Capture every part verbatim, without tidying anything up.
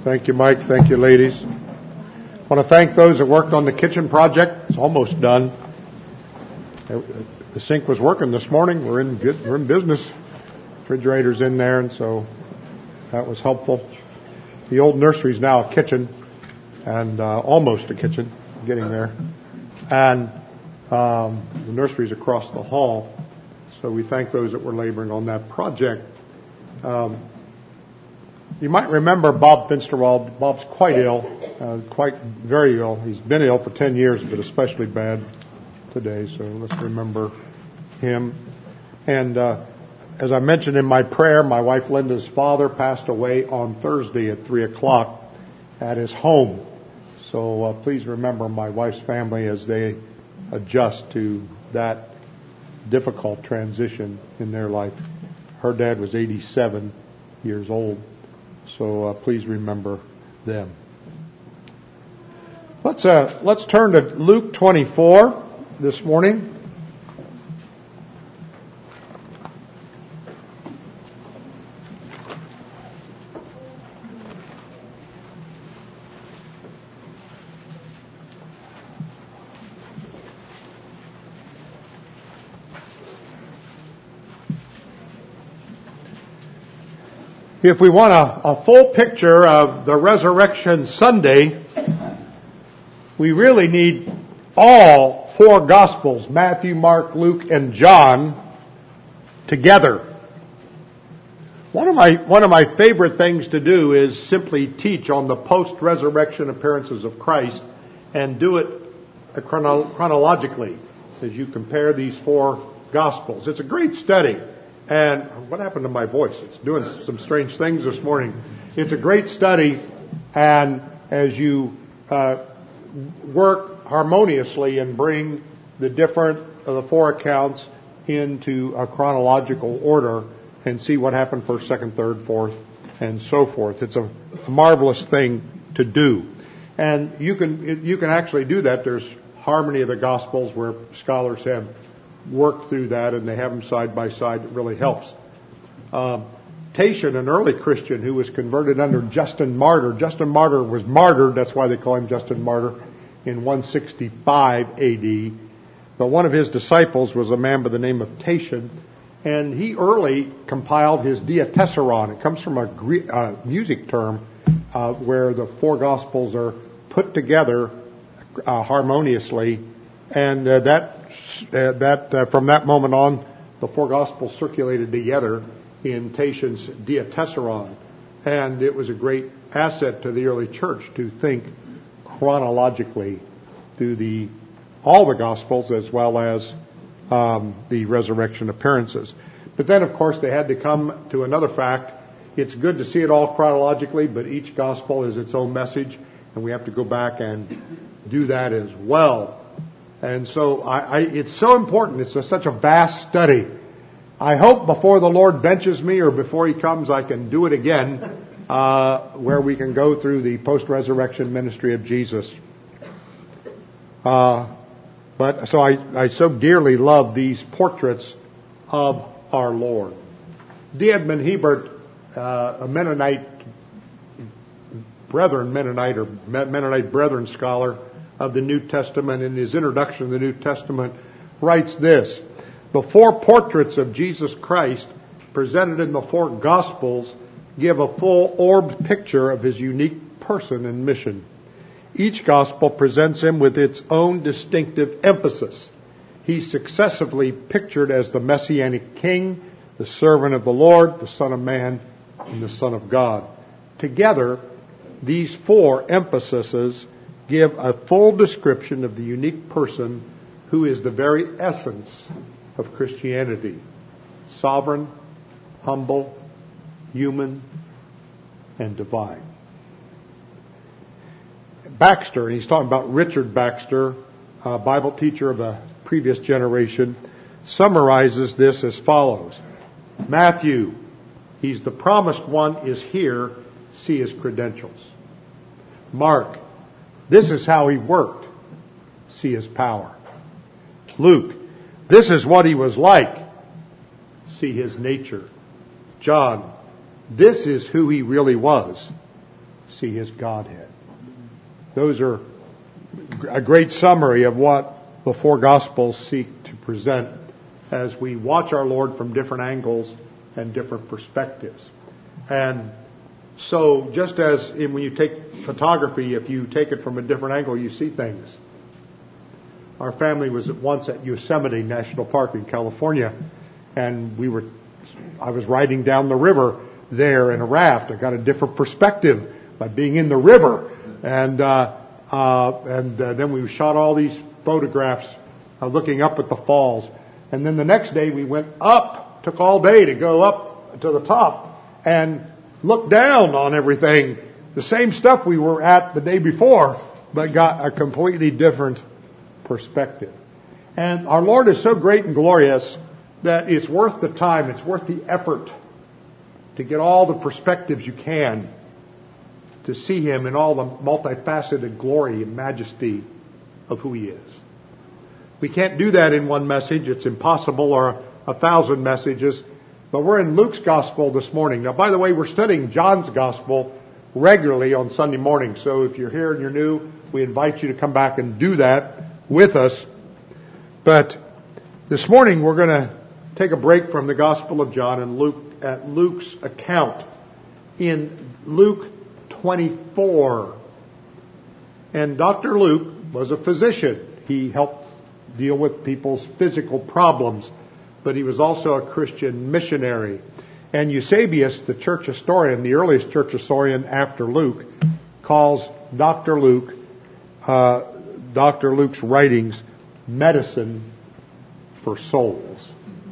Thank you, Mike. Thank you, ladies. I want to thank those that worked on the kitchen project. It's almost done. The sink was working this morning. We're in good, we're in business. Refrigerator's in there, and so that was helpful. The old nursery is now a kitchen, and uh, almost a kitchen, getting there. And um, the nursery's across the hall. So we thank those that were laboring on that project. Um, you might remember Bob Finsterwald. Bob's quite ill, uh, quite very ill. He's been ill for ten years, but especially bad today. So let's remember him. And uh, as I mentioned in my prayer, my wife Linda's father passed away on Thursday at three o'clock at his home. So uh, please remember my wife's family as they adjust to that difficult transition in their life. Her dad was eighty-seven years old, so uh, please remember them. Let's uh, let's turn to Luke twenty-four this morning. If we want a, a full picture of the Resurrection Sunday, we really need all four Gospels, Matthew, Mark, Luke, and John, together. One of my, one of my favorite things to do is simply teach on the post-resurrection appearances of Christ and do it chrono- chronologically as you compare these four Gospels. It's a great study. And what happened to my voice? It's doing some strange things this morning. It's a great study, and as you uh, work harmoniously and bring the different of the four accounts into a chronological order and see what happened first, second, third, fourth, and so forth. It's a marvelous thing to do. And you can you can actually do that. There's Harmony of the Gospels where scholars have work through that, and they have them side by side. It really helps. Um, Tatian, an early Christian who was converted under Justin Martyr. Justin Martyr was martyred, that's why they call him Justin Martyr, in one sixty-five A D. But one of his disciples was a man by the name of Tatian, and he early compiled his Diatessaron. It comes from a Greek, uh, music term uh, where the four Gospels are put together uh, harmoniously, and uh, that Uh, that uh, from that moment on, the four Gospels circulated together in Tatian's Diatessaron, and it was a great asset to the early church to think chronologically through the all the Gospels as well as um, the resurrection appearances. But then, of course, they had to come to another fact. It's good to see it all chronologically, but each Gospel is its own message, and we have to go back and do that as well. And so I, I, it's so important. It's a, such a vast study. I hope before the Lord benches me or before He comes, I can do it again, uh, where we can go through the post-resurrection ministry of Jesus. Uh, but so I, I so dearly love these portraits of our Lord. D. Edmund Hebert, uh, a Mennonite brethren, Mennonite or Mennonite brethren scholar of the New Testament, in his introduction to the New Testament, writes this: the four portraits of Jesus Christ presented in the four Gospels give a full orbed picture of His unique person and mission. Each Gospel presents Him with its own distinctive emphasis. He's successively pictured as the Messianic King, the servant of the Lord, the Son of Man, and the Son of God. Together, these four emphases give a full description of the unique person who is the very essence of Christianity. Sovereign, humble, human, and divine. Baxter, and he's talking about Richard Baxter, a Bible teacher of a previous generation, summarizes this as follows. Matthew, he's the promised one, is here. See his credentials. Mark, this is how He worked. See His power. Luke, this is what He was like. See His nature. John, this is who He really was. see His Godhead. Those are a great summary of what the four Gospels seek to present as we watch our Lord from different angles and different perspectives. And so just as in, when you take photography, if you take it from a different angle, you see things. Our family was at once at Yosemite National Park in California, and we were, I was riding down the river there in a raft. I got a different perspective by being in the river. And, uh, uh, and uh, then we shot all these photographs uh, looking up at the falls. And then the next day we went up, took all day to go up to the top and look down on everything. The same stuff we were at the day before, but got a completely different perspective. And our Lord is so great and glorious that it's worth the time, it's worth the effort to get all the perspectives you can to see Him in all the multifaceted glory and majesty of who He is. We can't do that in one message. It's impossible, or a thousand messages. But we're in Luke's Gospel this morning. Now, by the way, we're studying John's Gospel regularly on Sunday morning. So if you're here and you're new, we invite you to come back and do that with us. But this morning we're going to take a break from the Gospel of John and look at Luke's account in Luke twenty-four. And Doctor Luke was a physician. He helped deal with people's physical problems, but he was also a Christian missionary. And Eusebius, the church historian, the earliest church historian after Luke, calls Doctor Luke, uh, Doctor Luke's writings, medicine for souls.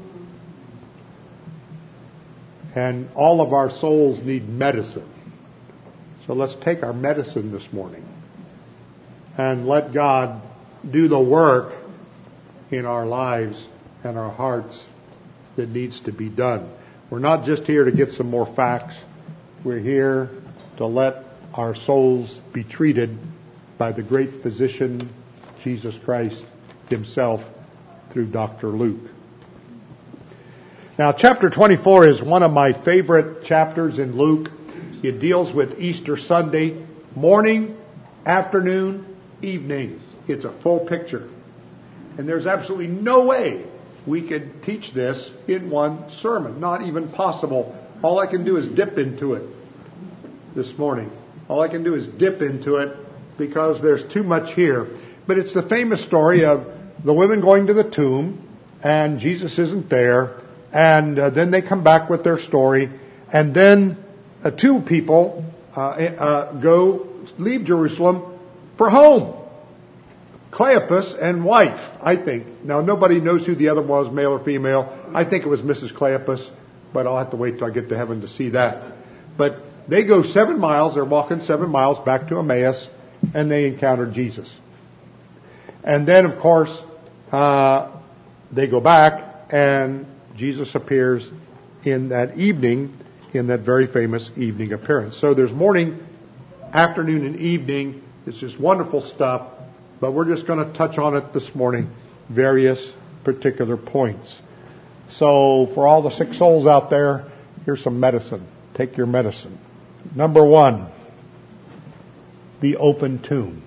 And all of our souls need medicine. So let's take our medicine this morning and let God do the work in our lives and our hearts that needs to be done. We're not just here to get some more facts. We're here to let our souls be treated by the great physician, Jesus Christ Himself, through Doctor Luke. Now, chapter twenty-four is one of my favorite chapters in Luke. It deals with Easter Sunday, morning, afternoon, evening. It's a full picture. And there's absolutely no way we could teach this in one sermon. Not even possible. All I can do is dip into it this morning. All I can do is dip into it because there's too much here. But it's the famous story of the women going to the tomb, and Jesus isn't there. And uh, then they come back with their story. And then uh, two people uh, uh, go, leave Jerusalem for home. Cleopas and wife, I think. Now, nobody knows who the other was, male or female. I think it was Missus Cleopas, but I'll have to wait till I get to heaven to see that. But they go seven miles, they're walking seven miles back to Emmaus, and they encounter Jesus. And then, of course, uh, they go back, and Jesus appears in that evening, in that very famous evening appearance. So there's morning, afternoon, and evening. It's just wonderful stuff. But we're just going to touch on it this morning, various particular points. So for all the sick souls out there, here's some medicine. Take your medicine. Number one, the open tomb.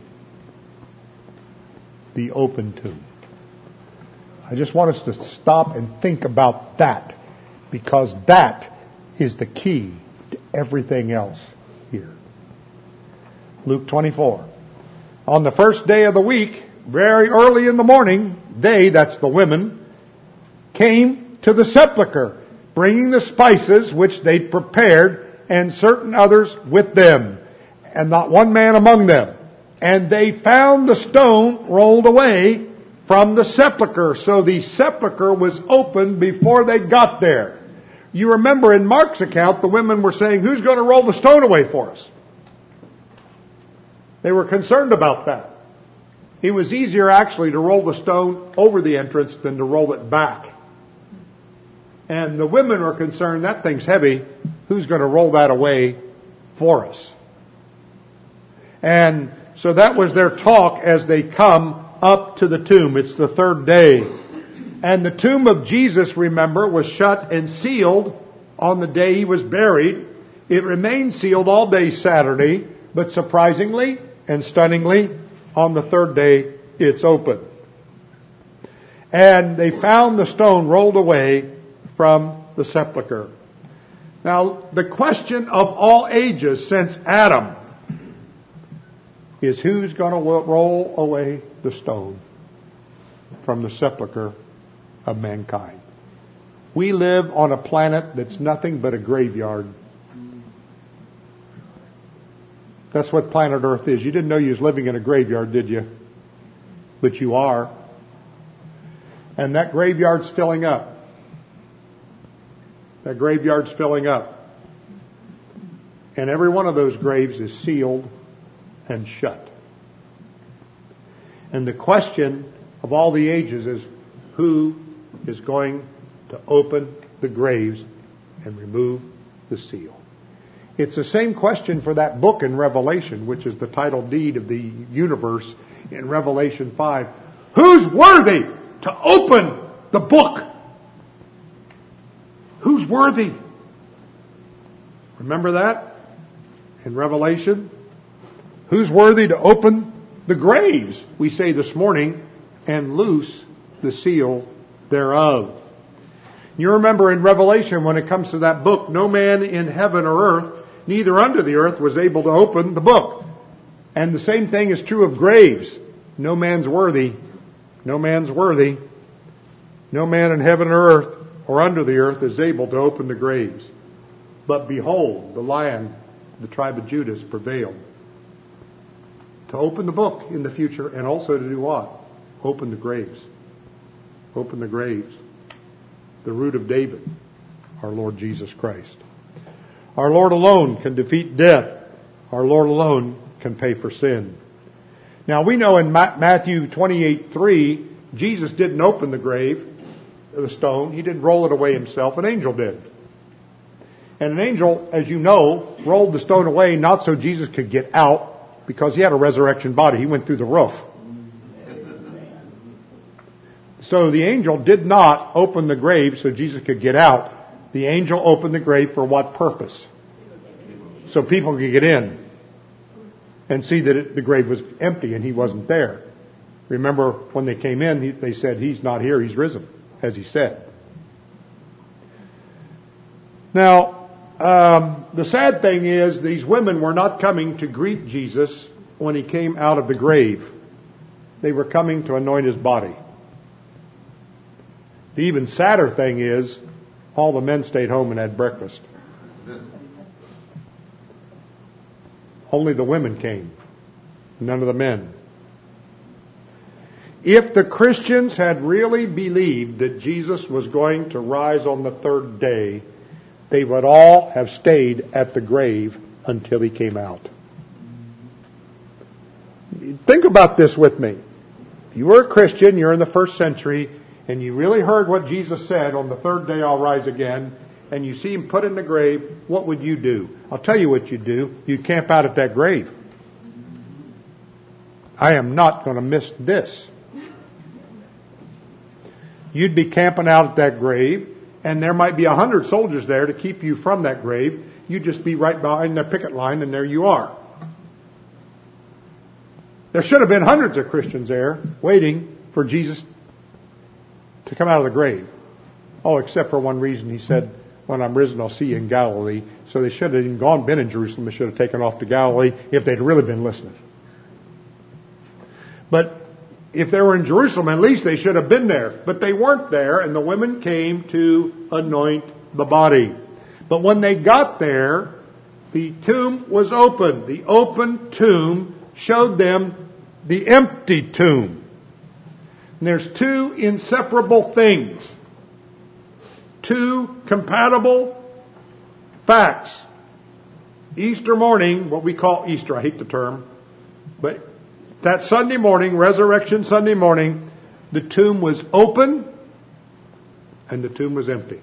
The open tomb. I just want us to stop and think about that, because that is the key to everything else here. Luke twenty-four. On the first day of the week, very early in the morning, they, that's the women, came to the sepulchre, bringing the spices which they'd prepared, and certain others with them, and not one man among them. And they found the stone rolled away from the sepulchre. So the sepulchre was opened before they got there. You remember in Mark's account, the women were saying, who's going to roll the stone away for us? They were concerned about that. It was easier actually to roll the stone over the entrance than to roll it back. And the women were concerned, that thing's heavy. Who's going to roll that away for us? And so that was their talk as they come up to the tomb. It's the third day. And the tomb of Jesus, remember, was shut and sealed on the day He was buried. It remained sealed all day Saturday, But surprisingly and stunningly, on the third day, it's open. And they found the stone rolled away from the sepulcher. Now, the question of all ages since Adam is who's going to roll away the stone from the sepulcher of mankind. We live on a planet that's nothing but a graveyard. That's what planet Earth is. You didn't know you was living in a graveyard, did you? But you are. And that graveyard's filling up. That graveyard's filling up. And every one of those graves is sealed and shut. And the question of all the ages is who is going to open the graves and remove the seal? It's the same question for that book in Revelation, which is the title deed of the universe in Revelation five. Who's worthy to open the book? Who's worthy? Remember that in Revelation? Who's worthy to open the graves, we say this morning, and loose the seal thereof? You remember in Revelation, when it comes to that book, no man in heaven or earth, neither under the earth, was able to open the book. And the same thing is true of graves. No man's worthy. No man's worthy. No man in heaven or earth or under the earth is able to open the graves. But behold, the Lion, the tribe of Judah, has prevailed to open the book in the future, and also to do what? Open the graves. Open the graves. The root of David, our Lord Jesus Christ. Our Lord alone can defeat death. Our Lord alone can pay for sin. Now we know in Matthew twenty-eight three, Jesus didn't open the grave, the stone. He didn't roll it away himself. An angel did. And an angel, as you know, rolled the stone away not so Jesus could get out, because he had a resurrection body. He went through the roof. So the angel did not open the grave so Jesus could get out. The angel opened the grave for what purpose? So people could get in and see that it, the grave was empty and he wasn't there. Remember, when they came in, he, they said, he's not here, he's risen, as he said. Now, um, the sad thing is, these women were not coming to greet Jesus when he came out of the grave. They were coming to anoint his body. The even sadder thing is, all the men stayed home and had breakfast. Only the women came. None of the men. If the Christians had really believed that Jesus was going to rise on the third day, they would all have stayed at the grave until he came out. Think about this with me. If you were a Christian, you're in the first century, and you really heard what Jesus said, on the third day I'll rise again, and you see him put in the grave, what would you do? I'll tell you what you'd do. You'd camp out at that grave. I am not going to miss this. You'd be camping out at that grave, and there might be a hundred soldiers there to keep you from that grave. You'd just be right behind the picket line, and there you are. There should have been hundreds of Christians there waiting for Jesus to come out of the grave. Oh, except for one reason. He said, when I'm risen, I'll see you in Galilee. So they should have even gone, been in Jerusalem. They should have taken off to Galilee if they'd really been listening. But if they were in Jerusalem, at least they should have been there. But they weren't there, and the women came to anoint the body. But when they got there, the tomb was open. The open tomb showed them the empty tomb. And there's two inseparable things. Two compatible facts. Easter morning, what we call Easter, I hate the term, but that Sunday morning, Resurrection Sunday morning, the tomb was open and the tomb was empty.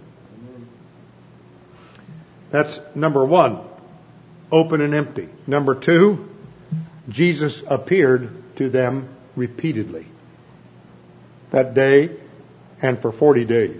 That's number one, open and empty. Number two, Jesus appeared to them repeatedly that day and for forty days.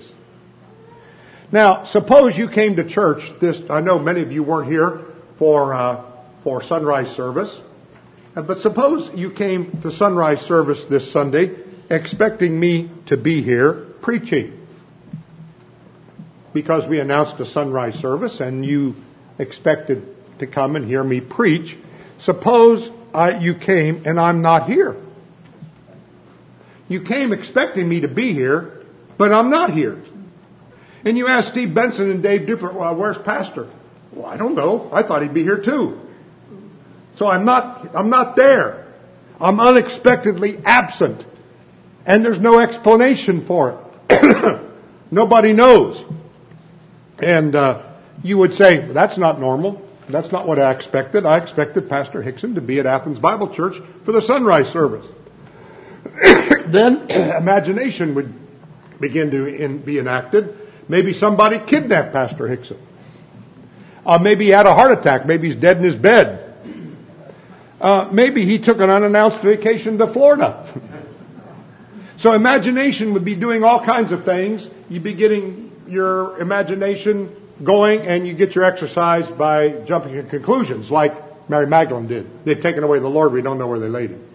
Now, suppose you came to church this, I know many of you weren't here for uh, for sunrise service. But suppose you came to sunrise service this Sunday expecting me to be here preaching, because we announced a sunrise service and you expected to come and hear me preach. Suppose I, you came and I'm not here. You came expecting me to be here, but I'm not here. And you ask Steve Benson and Dave Duper, well, where's Pastor? Well, I don't know. I thought he'd be here too. So I'm not, I'm not there. I'm unexpectedly absent. And there's no explanation for it. Nobody knows. And uh, you would say, that's not normal. That's not what I expected. I expected Pastor Hickson to be at Athens Bible Church for the sunrise service. Then imagination would begin to in, be enacted. Maybe somebody kidnapped Pastor Hickson. Uh, maybe he had a heart attack. Maybe he's dead in his bed. Uh, maybe he took an unannounced vacation to Florida. So imagination would be doing all kinds of things. You'd be getting your imagination going, and you get your exercise by jumping to conclusions like Mary Magdalene did. They've taken away the Lord. We don't know where they laid him.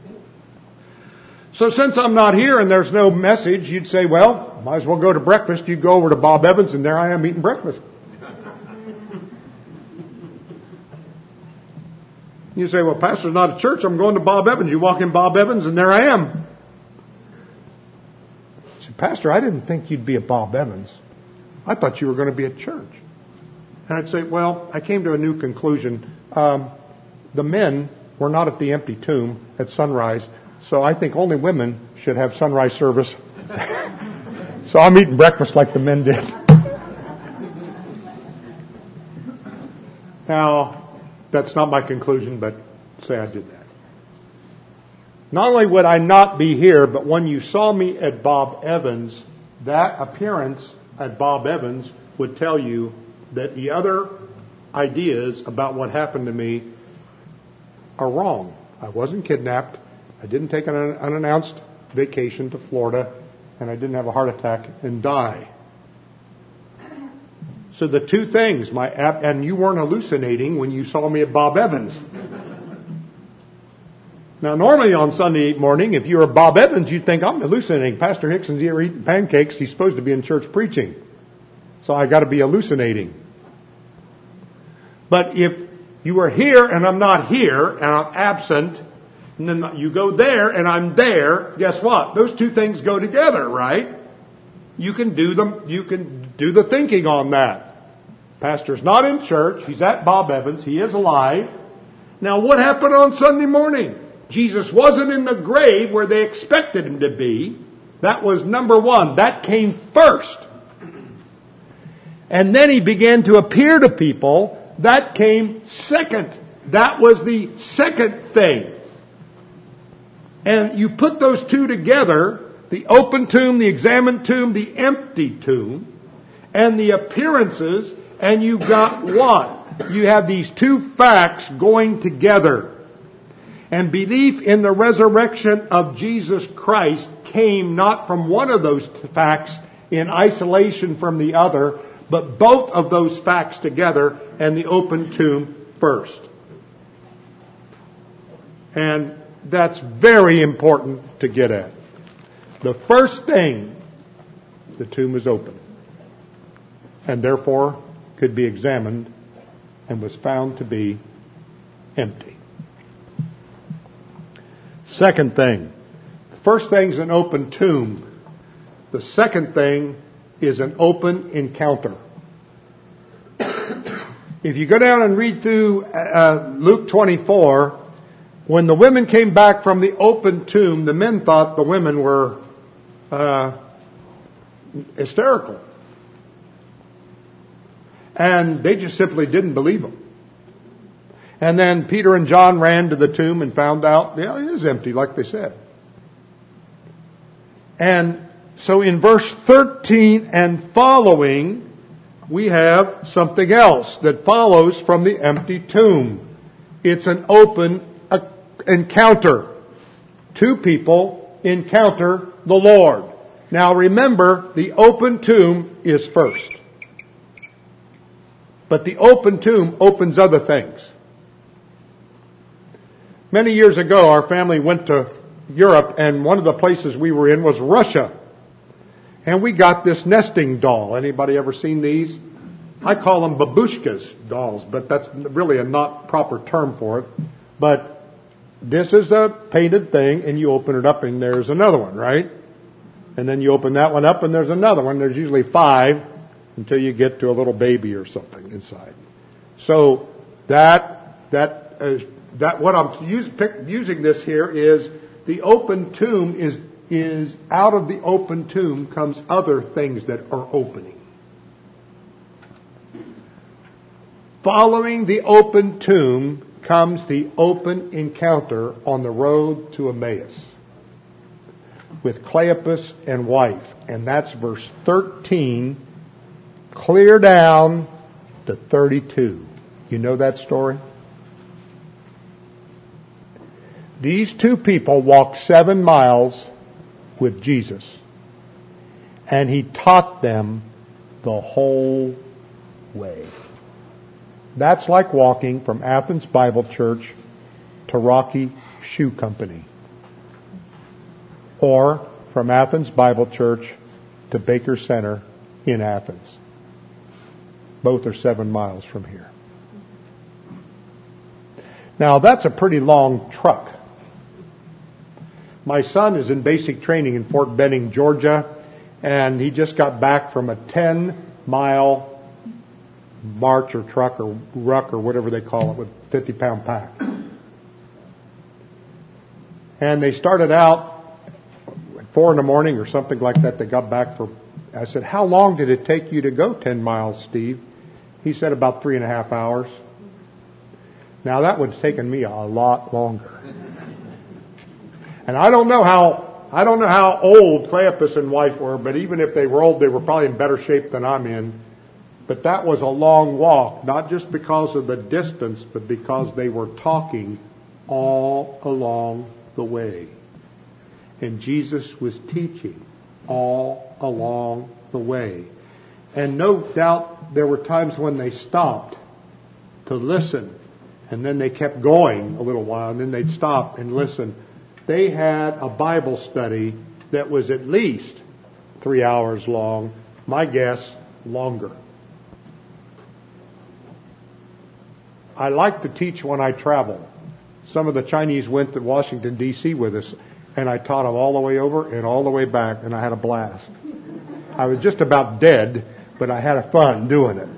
So since I'm not here and there's no message, you'd say, well, might as well go to breakfast. You'd go over to Bob Evans, and there I am eating breakfast. You say, well, Pastor's not at church. I'm going to Bob Evans. You walk in Bob Evans, and there I am. I say, Pastor, I didn't think you'd be at Bob Evans. I thought you were going to be at church. And I'd say, well, I came to a new conclusion. Um, the men were not at the empty tomb at sunrise, so I think only women should have sunrise service. So I'm eating breakfast like the men did. Now, that's not my conclusion, but say I did that. Not only would I not be here, but when you saw me at Bob Evans, that appearance at Bob Evans would tell you that the other ideas about what happened to me are wrong. I wasn't kidnapped. I didn't take an unannounced vacation to Florida, and I didn't have a heart attack and die. So the two things, my app, and you weren't hallucinating when you saw me at Bob Evans. Now, normally on Sunday morning, if you were Bob Evans, you'd think, I'm hallucinating. Pastor Hickson's here eating pancakes. He's supposed to be in church preaching. So I got to be hallucinating. But if you were here and I'm not here and I'm absent, and then you go there and I'm there, guess what? Those two things go together, right? You can do them, you can do the thinking on that. Pastor's not in church. He's at Bob Evans. He is alive. Now, what happened on Sunday morning? Jesus wasn't in the grave where they expected him to be. That was number one. That came first. And then he began to appear to people. That came second. That was the second thing. And you put those two together, the open tomb, the examined tomb, the empty tomb, and the appearances, and you got what? You have these two facts going together. And belief in the resurrection of Jesus Christ came not from one of those facts in isolation from the other, but both of those facts together, and the open tomb first. And that's very important to get at. The first thing, the tomb is open, and therefore could be examined, and was found to be empty. Second thing, the first thing is an open tomb. The second thing is an open encounter. If you go down and read through uh, Luke twenty-four, when the women came back from the open tomb, the men thought the women were uh, hysterical. And they just simply didn't believe them. And then Peter and John ran to the tomb and found out, yeah, it is empty, like they said. And so in verse thirteen and following, we have something else that follows from the empty tomb. It's an open encounter. Two people encounter the Lord. Now remember, the open tomb is first. But the open tomb opens other things. Many years ago, our family went to Europe, and one of the places we were in was Russia. And we got this nesting doll. Anybody ever seen these? I call them babushkas dolls, but that's really a not proper term for it. But this is a painted thing, and you open it up, and there's another one, right? And then you open that one up, and there's another one. There's usually five until you get to a little baby or something inside. So that that uh, that what I'm use, pick, using this here is the open tomb is is out of the open tomb comes other things that are opening. Following the open tomb comes the open encounter on the road to Emmaus with Cleopas and wife. And that's verse thirteen, clear down to thirty-two. You know that story? These two people walked seven miles with Jesus, and he taught them the whole way. That's like walking from Athens Bible Church to Rocky Shoe Company, or from Athens Bible Church to Baker Center in Athens. Both are seven miles from here. Now that's a pretty long truck. My son is in basic training in Fort Benning, Georgia, and he just got back from a ten mile march or truck or ruck or whatever they call it with fifty pound pack. And they started out at four in the morning or something like that. They got back for, I said, how long did it take you to go ten miles, Steve? He said about three and a half hours. Now that would have taken me a lot longer. And I don't know how, I don't know how old Cleopas and wife were, but even if they were old, they were probably in better shape than I'm in. But that was a long walk, not just because of the distance, but because they were talking all along the way. And Jesus was teaching all along the way. And no doubt there were times when they stopped to listen, and then they kept going a little while, and then they'd stop and listen. They had a Bible study that was at least three hours long. My guess, longer. I like to teach when I travel. Some of the Chinese went to Washington, D C with us, and I taught them all the way over and all the way back, and I had a blast. I was just about dead, but I had a fun doing it.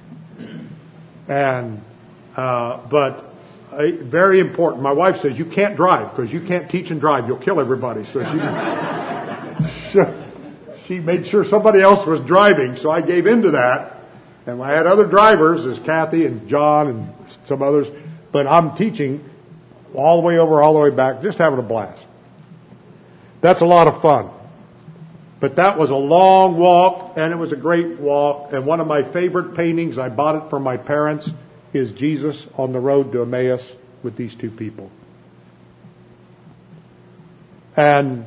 And, uh, but uh, very important. My wife says, you can't drive because you can't teach and drive. You'll kill everybody. So she, so she made sure somebody else was driving, so I gave in to that. And I had other drivers, as Kathy and John and some others, but I'm teaching all the way over, all the way back, just having a blast. That's a lot of fun. But that was a long walk, and it was a great walk. And one of my favorite paintings, I bought it from my parents, is Jesus on the road to Emmaus with these two people. And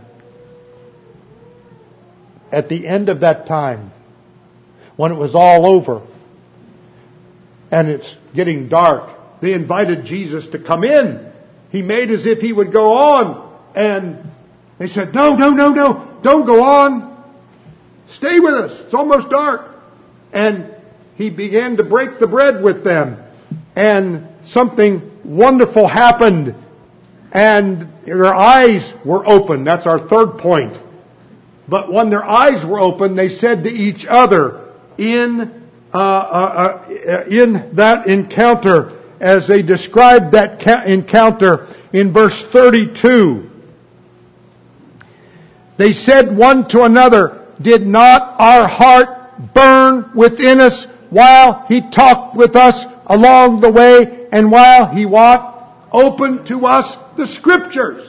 at the end of that time, when it was all over and it's getting dark, they invited Jesus to come in. He made as if he would go on, and they said, no, no, no, no, don't go on. Stay with us. It's almost dark. And he began to break the bread with them, and something wonderful happened, and their eyes were open. That's our third point. But when their eyes were open, they said to each other, in uh, uh, uh, in that encounter, as they described that ca- encounter in verse thirty-two, they said one to another, did not our heart burn within us while he talked with us along the way, and while he walked, opened to us the Scriptures?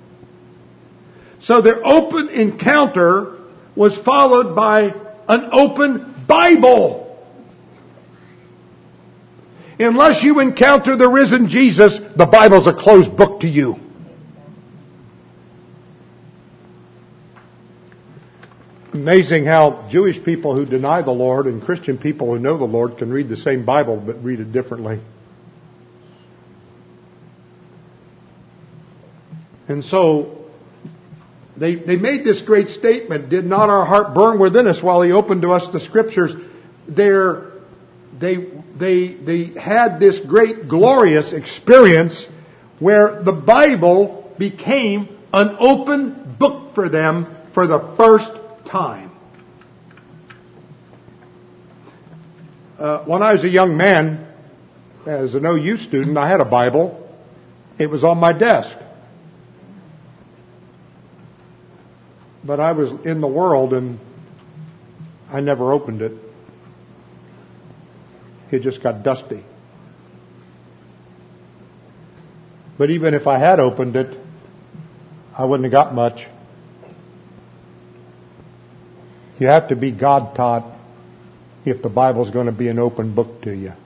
So their open encounter was followed by an open Bible. Unless you encounter the risen Jesus, the Bible's a closed book to you. Amazing how Jewish people who deny the Lord and Christian people who know the Lord can read the same Bible but read it differently. And so they they made this great statement, did not our heart burn within us while he opened to us the Scriptures? They're, they, they, they had this great glorious experience where the Bible became an open book for them for the first time. Uh, when I was a young man, as an O U student, I had a Bible. It was on my desk. But I was in the world and I never opened it. It just got dusty. But even if I had opened it, I wouldn't have got much. You have to be God taught if the Bible's going to be an open book to you.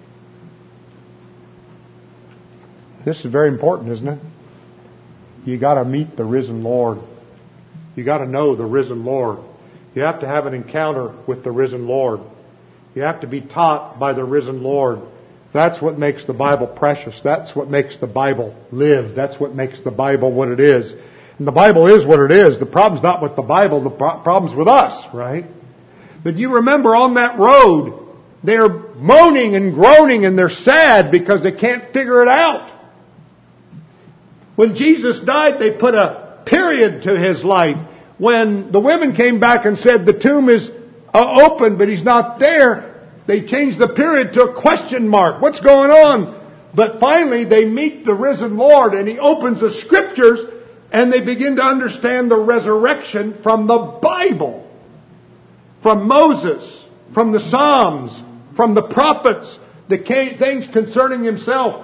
This is very important, isn't it? You got to meet the risen Lord. You got to know the risen Lord. You have to have an encounter with the risen Lord. You have to be taught by the risen Lord. That's what makes the Bible precious. That's what makes the Bible live. That's what makes the Bible what it is. And the Bible is what it is. The problem's not with the Bible. The pro- problem's with us, right? But you remember on that road, they're moaning and groaning and they're sad because they can't figure it out. When Jesus died, they put a period to his life. When the women came back and said the tomb is uh, open, but he's not there, they changed the period to a question mark. What's going on? But finally, they meet the risen Lord, and he opens the Scriptures, and they begin to understand the resurrection from the Bible, from Moses, from the Psalms, from the prophets, the things concerning himself.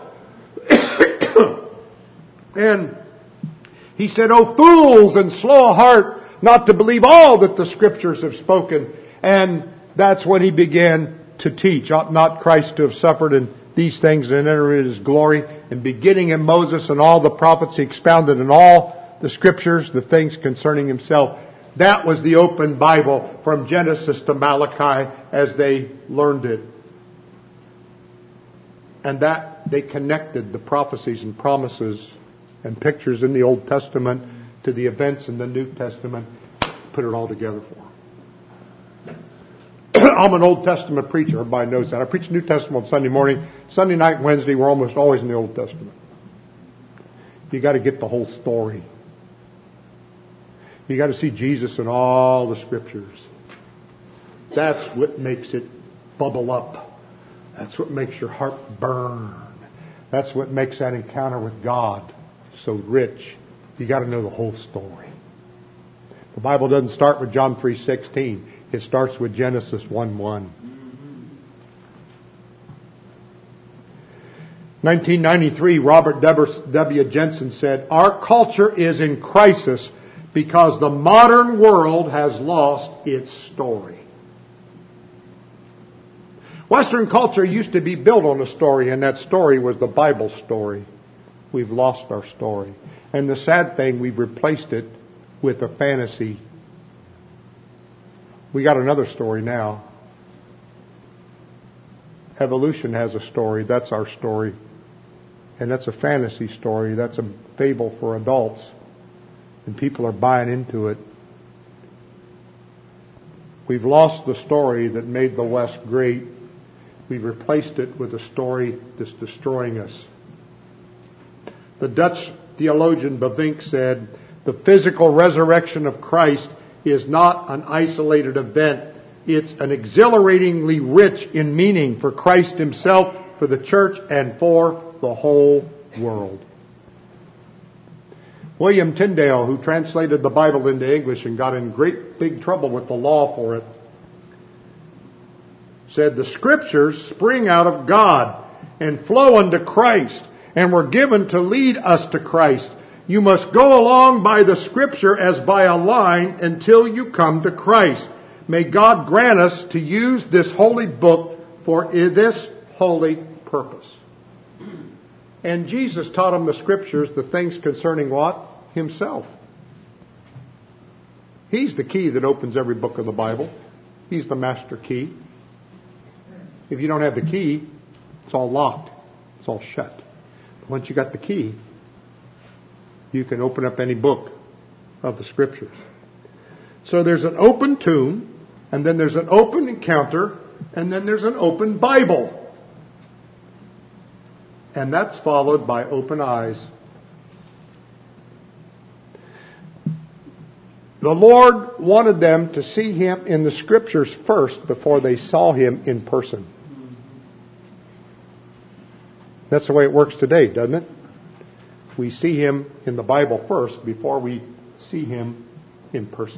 And he said, "O fools and slow of heart, not to believe all that the Scriptures have spoken." And that's when he began to teach. Ought not Christ to have suffered in these things and enter in his glory? And beginning in Moses and all the prophets, he expounded in all the Scriptures the things concerning himself. That was the open Bible from Genesis to Malachi as they learned it. And that they connected the prophecies and promises and pictures in the Old Testament to the events in the New Testament, put it all together for them. I'm an Old Testament preacher. Everybody knows that. I preach New Testament on Sunday morning. Sunday night and Wednesday, we're almost always in the Old Testament. You got to get the whole story. You got to see Jesus in all the Scriptures. That's what makes it bubble up. That's what makes your heart burn. That's what makes that encounter with God so rich. You got to know the whole story. The Bible doesn't start with John three sixteen. It starts with Genesis one one. nineteen ninety-three, Robert W. Jensen said, "Our culture is in crisis because the modern world has lost its story." Western culture used to be built on a story, and that story was the Bible story. We've lost our story. And the sad thing, we've replaced it with a fantasy. We got another story now. Evolution has a story. That's our story. And that's a fantasy story. That's a fable for adults. And people are buying into it. We've lost the story that made the West great. We've replaced it with a story that's destroying us. The Dutch theologian Bavinck said, "The physical resurrection of Christ is not an isolated event. It's an exhilaratingly rich in meaning for Christ himself, for the church, and for the whole world." William Tyndale, who translated the Bible into English and got in great big trouble with the law for it, said, "The Scriptures spring out of God and flow unto Christ, and were given to lead us to Christ. You must go along by the Scripture as by a line until you come to Christ. May God grant us to use this holy book for this holy purpose." And Jesus taught them the Scriptures, the things concerning what? Himself. He's the key that opens every book of the Bible. He's the master key. If you don't have the key, it's all locked. It's all shut. Once you got the key, You can open up any book of the Scriptures. So there's an open tomb, and then there's an open encounter, and then there's an open Bible. And that's followed by open eyes. The Lord wanted them to see Him in the Scriptures first before they saw Him in person. That's the way it works today, doesn't it? We see Him in the Bible first before we see Him in person.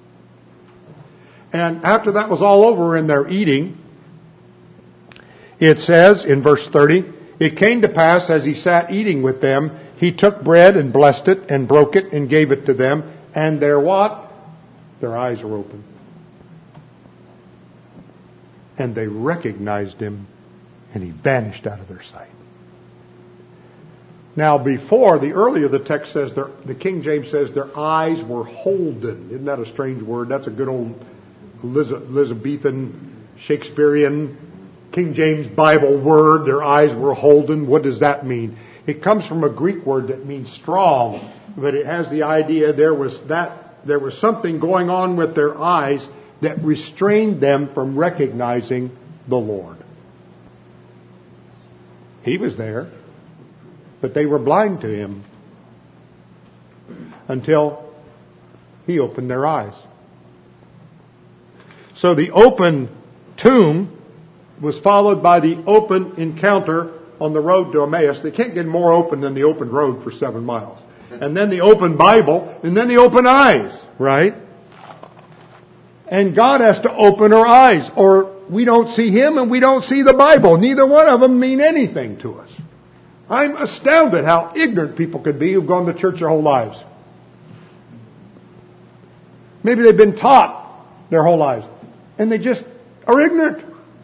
And after that was all over in their eating, it says in verse thirty, it came to pass as He sat eating with them, He took bread and blessed it and broke it and gave it to them. And their what? Their eyes were open. And they recognized Him, and He vanished out of their sight. Now before, the earlier the text says, their, the King James says their eyes were holden. Isn't that a strange word? That's a good old Elizabethan, Shakespearean, King James Bible word. Their eyes were holden. What does that mean? It comes from a Greek word that means strong, but it has the idea there was that there was something going on with their eyes that restrained them from recognizing the Lord. He was there, but they were blind to Him until He opened their eyes. So the open tomb was followed by the open encounter on the road to Emmaus. They can't get more open than the open road for seven miles. And then the open Bible, and then the open eyes, right? And God has to open our eyes, or we don't see Him and we don't see the Bible. Neither one of them mean anything to us. I'm astounded how ignorant people could be who've gone to church their whole lives. Maybe they've been taught their whole lives, and they just are ignorant.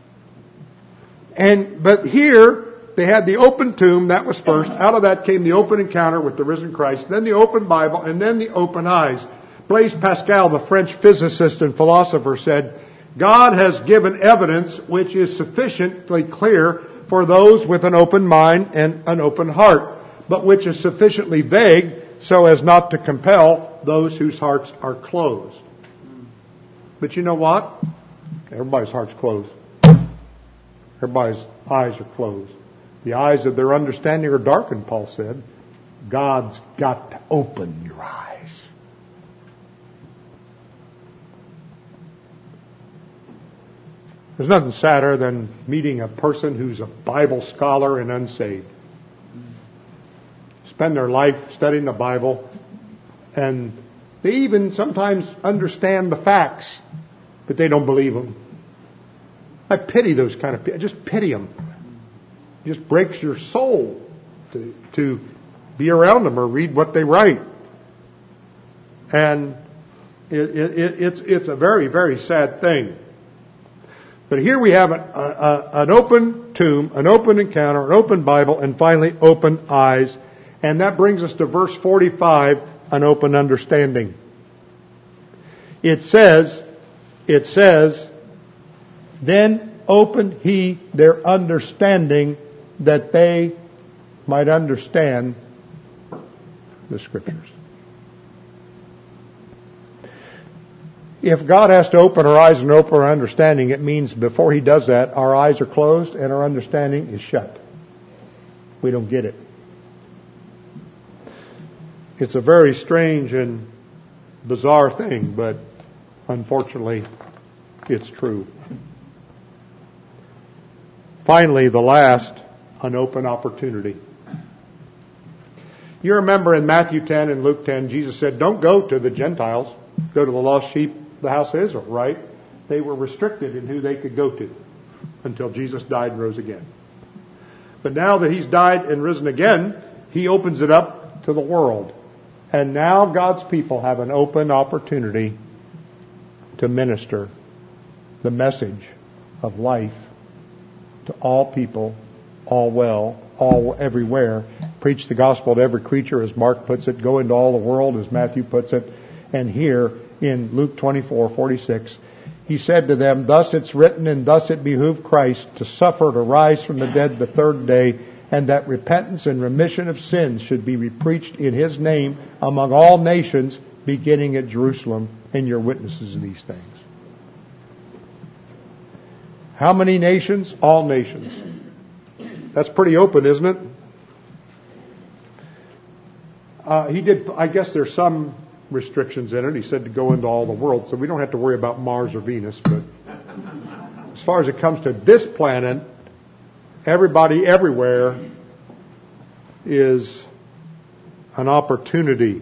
And but here they had the open tomb, that was first. Out of that came the open encounter with the risen Christ, then the open Bible, and then the open eyes. Blaise Pascal, the French physicist and philosopher, said, God has given evidence which is sufficiently clear for those with an open mind and an open heart, but which is sufficiently vague so as not to compel those whose hearts are closed. But you know what? Everybody's heart's closed. Everybody's eyes are closed. The eyes of their understanding are darkened, Paul said. God's got to open your eyes. There's nothing sadder than meeting a person who's a Bible scholar and unsaved. Spend their life studying the Bible, and they even sometimes understand the facts, but they don't believe them. I pity those kind of people. Just pity them. It just breaks your soul to, to be around them or read what they write. And it, it, it's, it's a very, very sad thing. But here we have an, a, an open tomb, an open encounter, an open Bible, and finally open eyes. And that brings us to verse forty-five, an open understanding. It says, it says, then opened He their understanding that they might understand the Scriptures. If God has to open our eyes and open our understanding, it means before He does that, our eyes are closed and our understanding is shut. We don't get it. It's a very strange and bizarre thing, but unfortunately, it's true. Finally, the last, an open opportunity. You remember in Matthew ten and Luke ten, Jesus said, don't go to the Gentiles, go to the lost sheep, the house of Israel, right? They were restricted in who they could go to until Jesus died and rose again. But now that He's died and risen again, He opens it up to the world. And now God's people have an open opportunity to minister the message of life to all people, all well, all everywhere. Preach the gospel to every creature, as Mark puts it. Go into all the world, as Matthew puts it. And here in Luke twenty-four forty-six, He said to them, thus it's written, and thus it behooved Christ to suffer, to rise from the dead the third day, and that repentance and remission of sins should be preached in His name among all nations, beginning at Jerusalem, and you're witnesses of these things. How many nations? All nations. That's pretty open, isn't it? Uh, he did, I guess there's some restrictions in it. He said to go into all the world, so we don't have to worry about Mars or Venus. But as far as it comes to this planet, everybody everywhere is an opportunity.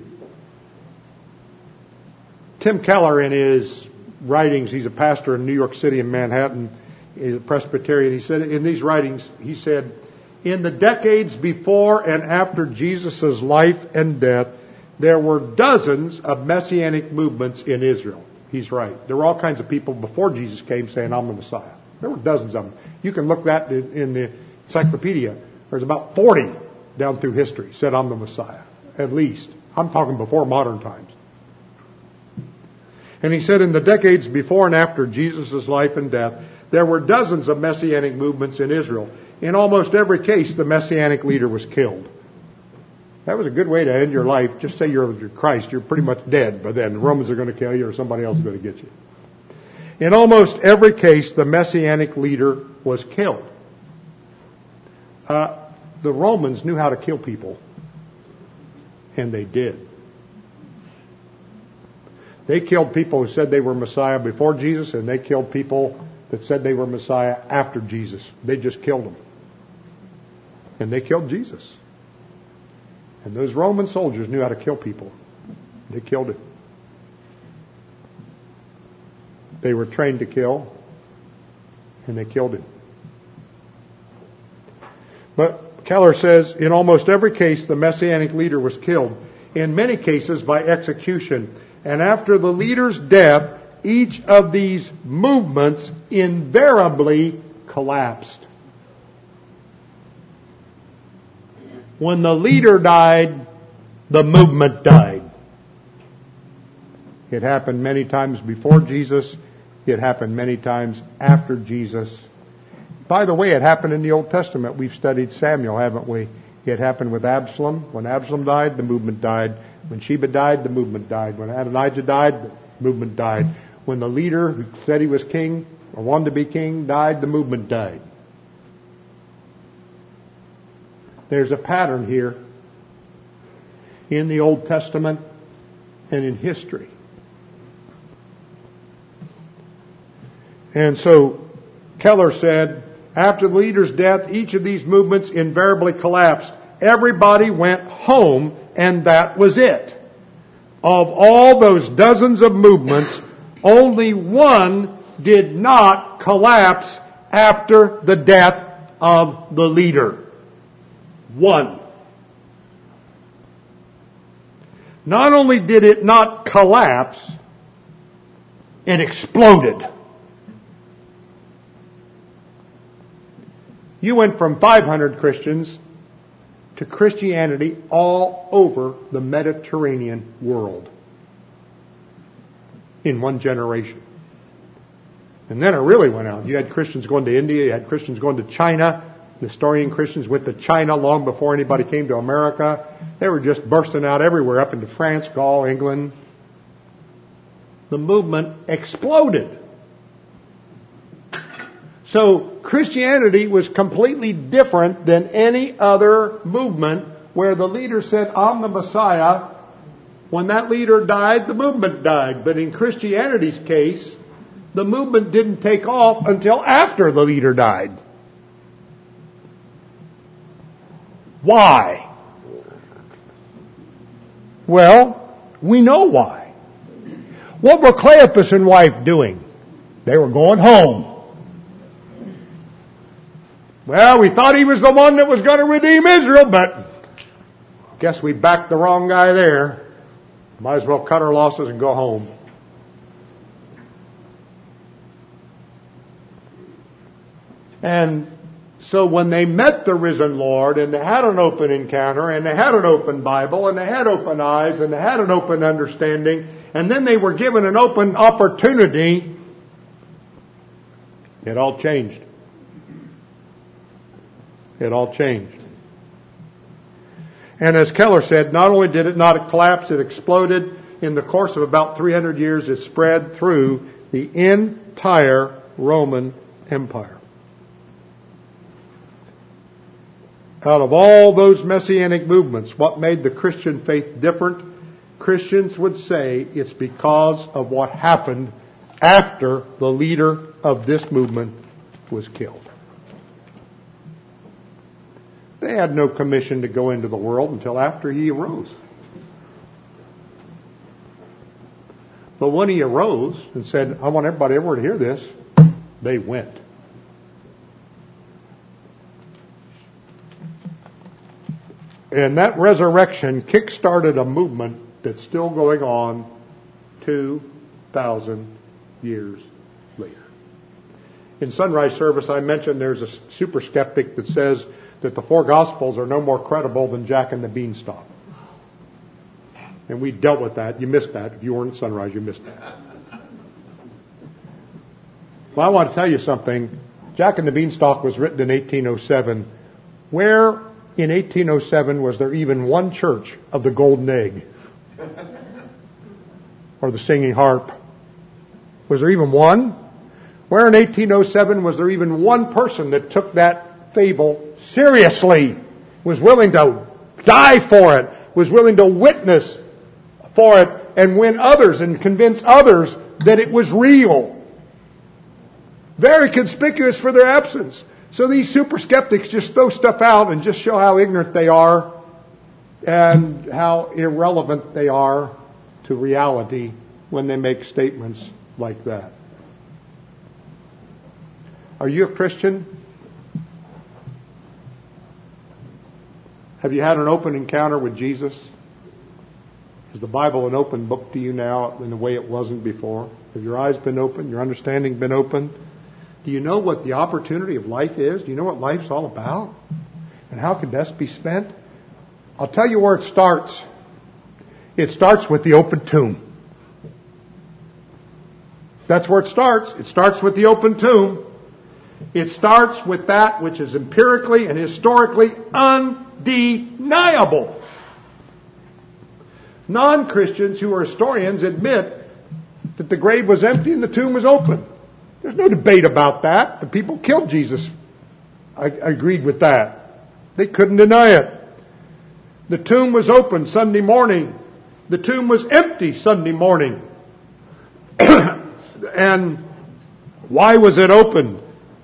Tim Keller, in his writings, he's a pastor in New York City and Manhattan, he's a Presbyterian. He said in these writings, he said, in the decades before and after Jesus' life and death, there were dozens of messianic movements in Israel. He's right. There were all kinds of people before Jesus came saying, I'm the Messiah. There were dozens of them. You can look that in the encyclopedia. There's about forty down through history said, I'm the Messiah. At least. I'm talking before modern times. And he said in the decades before and after Jesus' life and death, there were dozens of messianic movements in Israel. In almost every case, the messianic leader was killed. That was a good way to end your life. Just say you're Christ. You're pretty much dead by then. The Romans are going to kill you or somebody else is going to get you. In almost every case, the messianic leader was killed. Uh, the Romans knew how to kill people. And they did. They killed people who said they were Messiah before Jesus, and they killed people that said they were Messiah after Jesus. They just killed them. And they killed Jesus. And those Roman soldiers knew how to kill people. They killed him. They were trained to kill, and they killed him. But Keller says, in almost every case, the messianic leader was killed. In many cases, by execution. And after the leader's death, each of these movements invariably collapsed. When the leader died, the movement died. It happened many times before Jesus. It happened many times after Jesus. By the way, it happened in the Old Testament. We've studied Samuel, haven't we? It happened with Absalom. When Absalom died, the movement died. When Sheba died, the movement died. When Adonijah died, the movement died. When the leader who said he was king or wanted to be king died, the movement died. There's a pattern here in the Old Testament and in history. And so Keller said, after the leader's death, each of these movements invariably collapsed. Everybody went home, and that was it. Of all those dozens of movements, only one did not collapse after the death of the leader. One. Not only did it not collapse, it exploded. You went from five hundred Christians to Christianity all over the Mediterranean world in one generation. And then it really went out. You had Christians going to India, you had Christians going to China. Nestorian Christians went to China long before anybody came to America. They were just bursting out everywhere, up into France, Gaul, England. The movement exploded. So Christianity was completely different than any other movement where the leader said, I'm the Messiah. When that leader died, the movement died. But in Christianity's case, the movement didn't take off until after the leader died. Why? Well, we know why. What were Cleopas and wife doing? They were going home. Well, we thought he was the one that was going to redeem Israel, but guess we backed the wrong guy there. Might as well cut our losses and go home. And so when they met the risen Lord and they had an open encounter and they had an open Bible and they had open eyes and they had an open understanding and then they were given an open opportunity, it all changed. It all changed. And as Keller said, not only did it not collapse, it exploded. In the course of about three hundred years, it spread through the entire Roman Empire. Out of all those messianic movements, what made the Christian faith different? Christians would say it's because of what happened after the leader of this movement was killed. They had no commission to go into the world until after he arose. But when he arose and said, I want everybody everywhere to hear this, they went. And that resurrection kick-started a movement that's still going on two thousand years later. In sunrise service, I mentioned there's a super skeptic that says that the four Gospels are no more credible than Jack and the Beanstalk. And we dealt with that. You missed that. If you weren't at sunrise, you missed that. Well, I want to tell you something. Jack and the Beanstalk was written in eighteen oh seven. Where in eighteen oh seven was there even one church of the Golden Egg? Or the Singing Harp? Was there even one? Where in eighteen oh seven was there even one person that took that fable seriously, was willing to die for it, was willing to witness for it and win others and convince others that it was real? Very conspicuous for their absence. So these super skeptics just throw stuff out and just show how ignorant they are and how irrelevant they are to reality when they make statements like that. Are you a Christian? Have you had an open encounter with Jesus? Is the Bible an open book to you now in the way it wasn't before? Have your eyes been opened? Your understanding been opened? Do you know what the opportunity of life is? Do you know what life's all about? And how can best be spent? I'll tell you where it starts. It starts with the open tomb. That's where it starts. It starts with the open tomb. It starts with that which is empirically and historically undeniable. Non-Christians who are historians admit that the grave was empty and the tomb was open. There's no debate about that. The people killed Jesus. I, I agreed with that. They couldn't deny it. The tomb was open Sunday morning. The tomb was empty Sunday morning. And why was it open?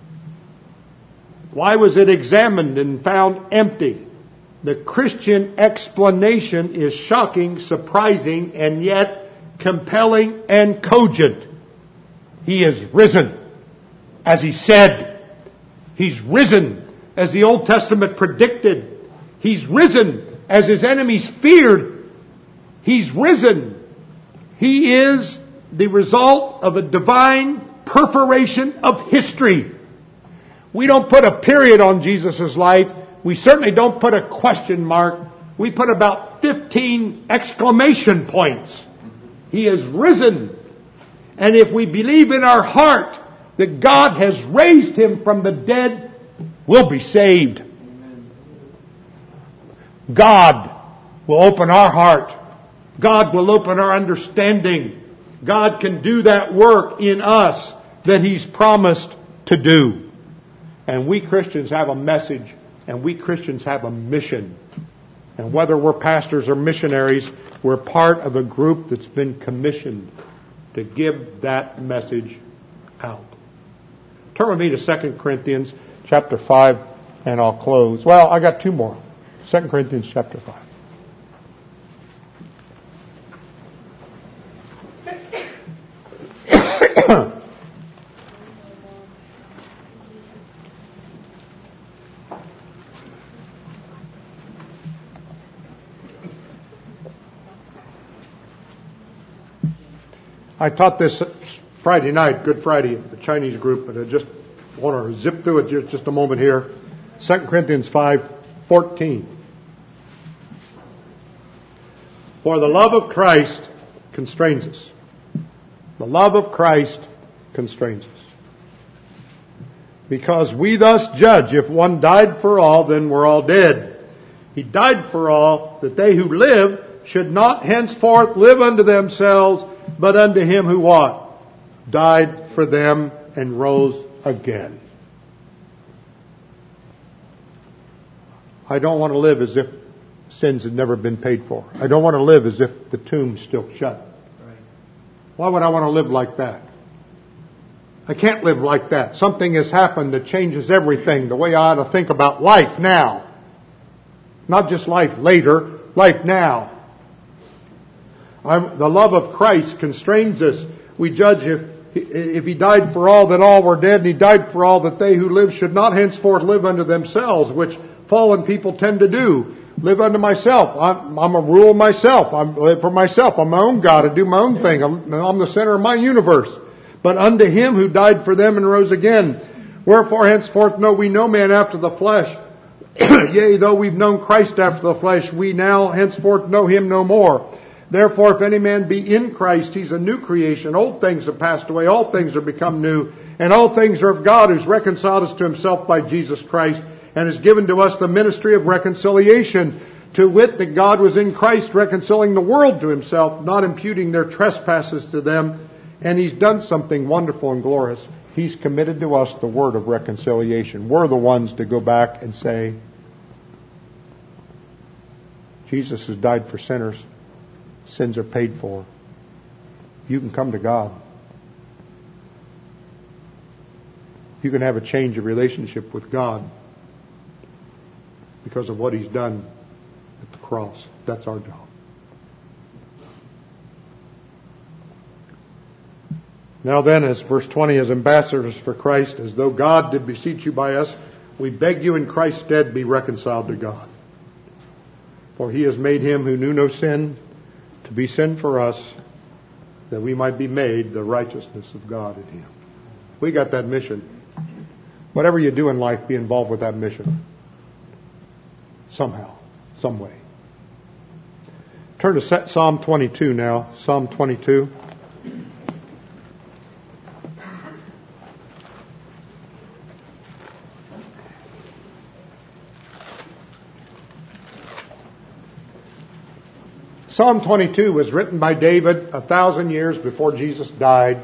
Why was it examined and found empty? The Christian explanation is shocking, surprising, and yet compelling and cogent. He is risen, as he said. He's risen, as the Old Testament predicted. He's risen, as his enemies feared. He's risen. He is the result of a divine perforation of history. We don't put a period on Jesus' life. We certainly don't put a question mark. We put about fifteen exclamation points. He is risen. And if we believe in our heart that God has raised him from the dead, we'll be saved. God will open our heart. God will open our understanding. God can do that work in us that he's promised to do. And we Christians have a message, and we Christians have a mission. And whether we're pastors or missionaries, we're part of a group that's been commissioned to give that message out. Turn with me to Second Corinthians chapter five, and I'll close. Well, I got two more. Second Corinthians chapter five. I taught this Friday night, Good Friday, at the Chinese group, but I just want to zip through it just, just a moment here. Second Corinthians five fourteen. For the love of Christ constrains us. The love of Christ constrains us. Because we thus judge, if one died for all, then we're all dead. He died for all, that they who live should not henceforth live unto themselves, but unto him who what? Died for them and rose again. I don't want to live as if sins had never been paid for. I don't want to live as if the tomb's still shut. Why would I want to live like that? I can't live like that. Something has happened that changes everything, the way I ought to think about life now. Not just life later, life now. I'm, the love of Christ constrains us. We judge if if He died for all, that all were dead, and He died for all, that they who live should not henceforth live unto themselves, which fallen people tend to do. Live unto myself. I'm, I'm a rule myself. I live for myself. I'm my own God. I do my own thing. I'm, I'm the center of my universe. But unto Him who died for them and rose again. Wherefore henceforth know we no man after the flesh. Yea, though we've known Christ after the flesh, we now henceforth know Him no more. Therefore, if any man be in Christ, he's a new creation. Old things have passed away. All things are become new. And all things are of God, who's reconciled us to Himself by Jesus Christ, and has given to us the ministry of reconciliation, to wit, that God was in Christ reconciling the world to Himself, not imputing their trespasses to them. And He's done something wonderful and glorious. He's committed to us the word of reconciliation. We're the ones to go back and say, Jesus has died for sinners. Sins are paid for. You can come to God. You can have a change of relationship with God because of what He's done at the cross. That's our job. Now then, as verse twenty, as ambassadors for Christ, as though God did beseech you by us, we beg you in Christ's stead be reconciled to God. For He has made Him who knew no sin to be sin for us, that we might be made the righteousness of God in Him. We got that mission. Whatever you do in life, be involved with that mission. Somehow, some way. Turn to Psalm twenty-two now. Psalm twenty-two. Psalm twenty-two was written by David a thousand years before Jesus died.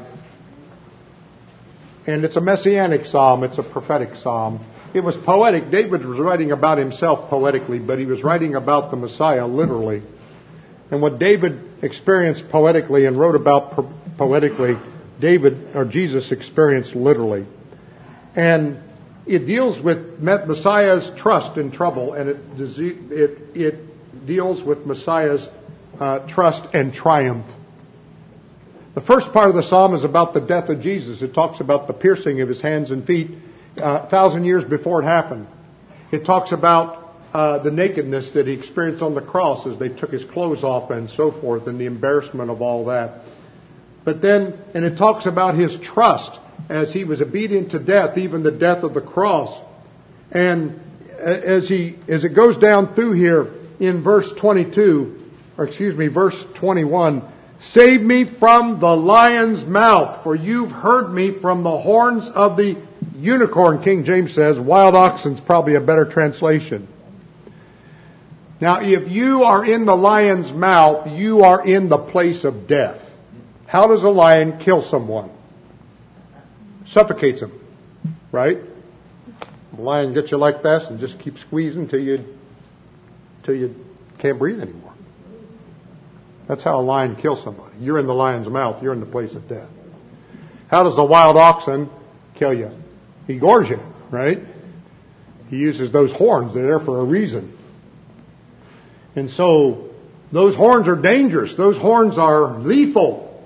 And it's a messianic psalm. It's a prophetic psalm. It was poetic. David was writing about himself poetically, but he was writing about the Messiah literally. And what David experienced poetically and wrote about po- poetically, David or Jesus experienced literally. And it deals with Messiah's trust in trouble, and it it, it deals with Messiah's uh, trust and triumph. The first part of the psalm is about the death of Jesus. It talks about the piercing of His hands and feet uh, a thousand years before it happened. It talks about uh, the nakedness that He experienced on the cross as they took His clothes off and so forth, and the embarrassment of all that. But then, and it talks about His trust as He was obedient to death, even the death of the cross. And as he, as it goes down through here in verse twenty-two, or excuse me, verse twenty-one, save me from the lion's mouth, for you've heard me from the horns of the unicorn. King James says, wild oxen's probably a better translation. Now, if you are in the lion's mouth, you are in the place of death. How does a lion kill someone? Suffocates him, right? The lion gets you like this and just keeps squeezing till you, till you can't breathe anymore. That's how a lion kills somebody. You're in the lion's mouth. You're in the place of death. How does a wild oxen kill you? He gores you, right? He uses those horns. They're there for a reason. And so those horns are dangerous. Those horns are lethal.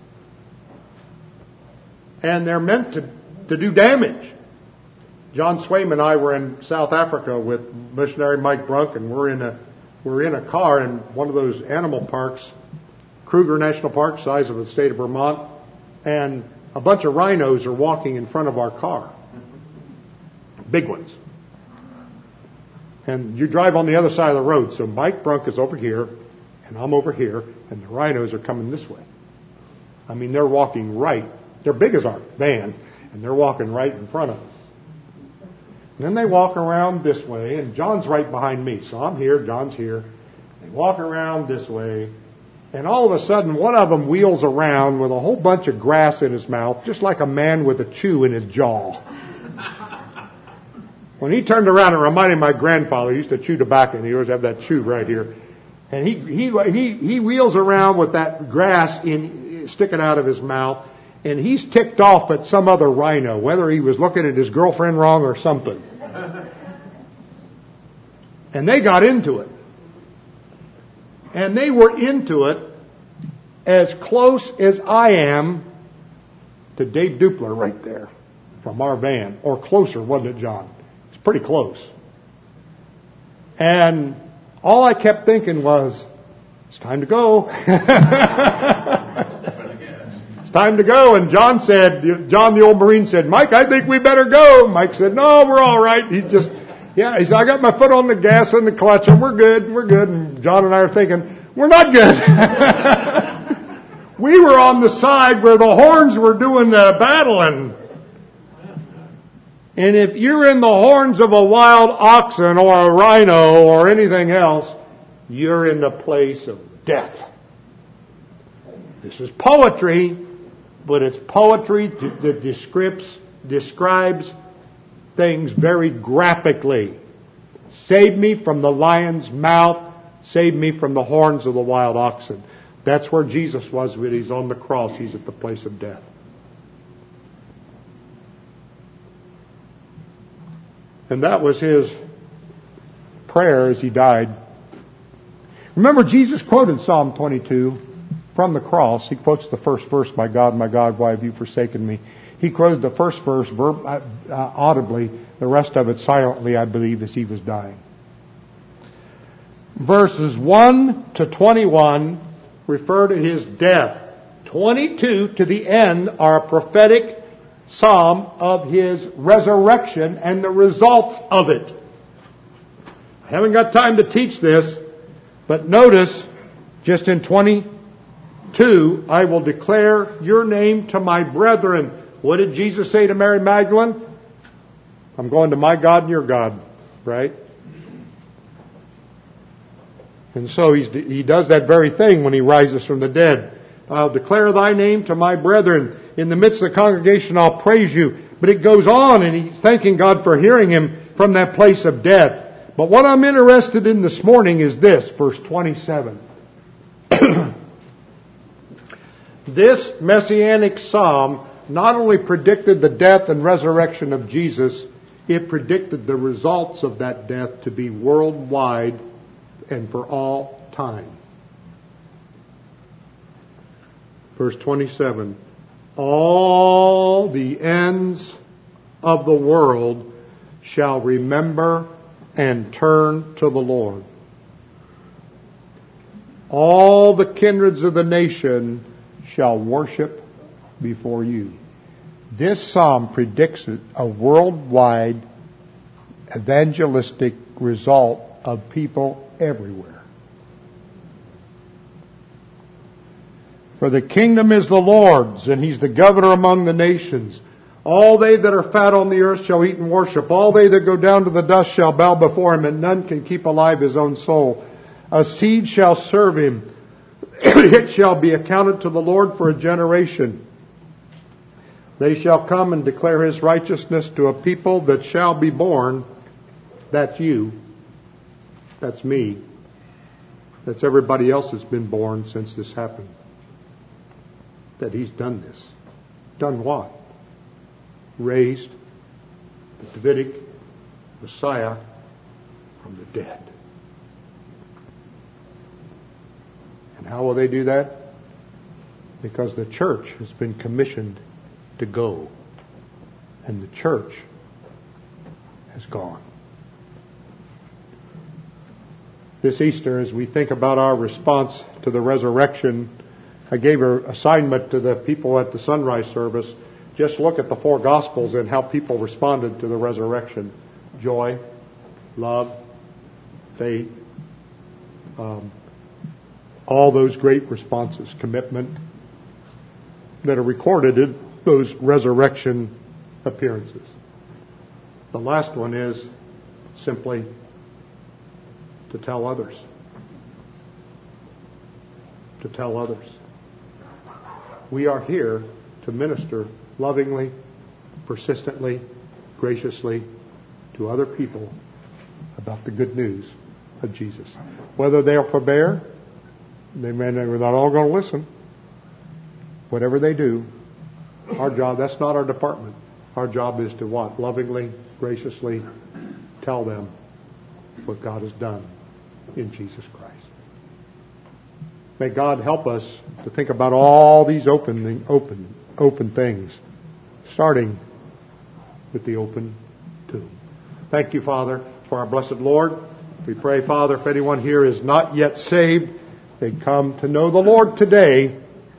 And they're meant to, to do damage. John Swaim and I were in South Africa with missionary Mike Brunk, and we're in a We're in a car in one of those animal parks, Kruger National Park, size of the state of Vermont, and a bunch of rhinos are walking in front of our car. Big ones. And you drive on the other side of the road, so Mike Brunk is over here, and I'm over here, and the rhinos are coming this way. I mean, they're walking right. They're big as our van, and they're walking right in front of us. And then they walk around this way, and John's right behind me. So I'm here, John's here. They walk around this way, and all of a sudden one of them wheels around with a whole bunch of grass in his mouth, just like a man with a chew in his jaw. When he turned around, it reminded me of my grandfather. He used to chew tobacco, and he always had that chew right here. And he he he he wheels around with that grass in sticking out of his mouth, and he's ticked off at some other rhino, whether he was looking at his girlfriend wrong or something. And they got into it. And they were into it as close as I am to Dave Dupler right there from our van. Or closer, wasn't it, John? It's pretty close. And all I kept thinking was, it's time to go. It's time to go. And John said, John the old Marine said, Mike, I think we better go. Mike said, no, we're all right. He just, yeah, he said, I got my foot on the gas and the clutch and we're good, we're good. And John and I are thinking, we're not good. We were on the side where the horns were doing the battling. And if you're in the horns of a wild oxen or a rhino or anything else, you're in the place of death. This is poetry, but it's poetry that describes, describes things very graphically. Save me from the lion's mouth. Save me from the horns of the wild oxen. That's where Jesus was when he's on the cross. He's at the place of death. And that was his prayer as he died. Remember, Jesus quoted Psalm twenty-two from the cross. He quotes the first verse, my God, my God, why have you forsaken me? He quoted the first verse verb, uh, audibly, the rest of it silently, I believe, as he was dying. Verses one to twenty-one refer to his death. twenty-two to the end are a prophetic psalm of his resurrection and the results of it. I haven't got time to teach this, but notice, just in twenty-two, I will declare your name to my brethren. What did Jesus say to Mary Magdalene? I'm going to my God and your God, right? And so he's, he does that very thing when he rises from the dead. I'll declare thy name to my brethren. In the midst of the congregation, I'll praise you. But it goes on, and he's thanking God for hearing him from that place of death. But what I'm interested in this morning is this, verse twenty-seven. This messianic psalm not only predicted the death and resurrection of Jesus, it predicted the results of that death to be worldwide and for all time. Verse twenty-seven. All the ends of the world shall remember and turn to the Lord. All the kindreds of the nation shall worship before you. This psalm predicts a worldwide evangelistic result of people everywhere. For the kingdom is the Lord's, and he's the governor among the nations. All they that are fat on the earth shall eat and worship. All they that go down to the dust shall bow before him, and none can keep alive his own soul. A seed shall serve him. It shall be accounted to the Lord for a generation. They shall come and declare his righteousness to a people that shall be born. That's you. That's me. That's everybody else that's been born since this happened. That he's done this. Done what? Raised the Davidic Messiah from the dead. And how will they do that? Because the church has been commissioned to go. And the church has gone. This Easter, as we think about our response to the resurrection, I gave an assignment to the people at the sunrise service. Just look at the four Gospels and how people responded to the resurrection. Joy, love, faith, um, all those great responses, commitment, that are recorded in those resurrection appearances. The last one is simply to tell others. To tell others. We are here to minister lovingly, persistently, graciously to other people about the good news of Jesus. Whether they'll forbear, they may they're not all going to listen. Whatever they do, our job, that's not our department. Our job is to what? Lovingly, graciously tell them what God has done in Jesus Christ. May God help us to think about all these open, open, open things, starting with the open tomb. Thank you, Father, for our blessed Lord. We pray, Father, if anyone here is not yet saved, they come to know the Lord today.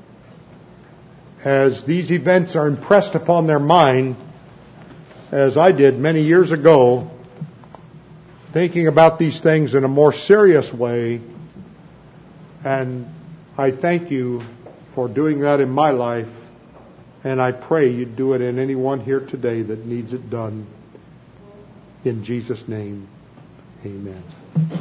As these events are impressed upon their mind, as I did many years ago, thinking about these things in a more serious way. And I thank you for doing that in my life. And I pray you'd do it in anyone here today that needs it done. In Jesus' name, amen.